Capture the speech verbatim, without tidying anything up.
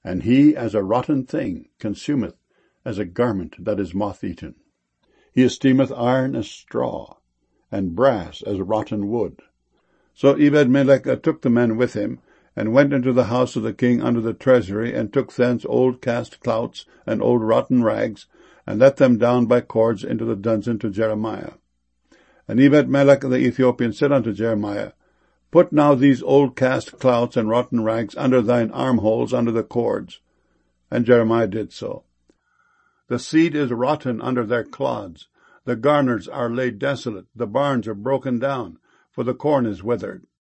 and he as a rotten thing consumeth, as a garment that is moth-eaten. He esteemeth iron as straw, and brass as rotten wood. So Ebed-melech took the men with him, and went into the house of the king under the treasury, and took thence old cast clouts and old rotten rags, and let them down by cords into the dungeon to Jeremiah. And Ebed-melech the Ethiopian said unto Jeremiah, Put now these old cast clouts and rotten rags under thine armholes under the cords. And Jeremiah did so. The seed is rotten under their clods, the garners are laid desolate, the barns are broken down, for the corn is withered.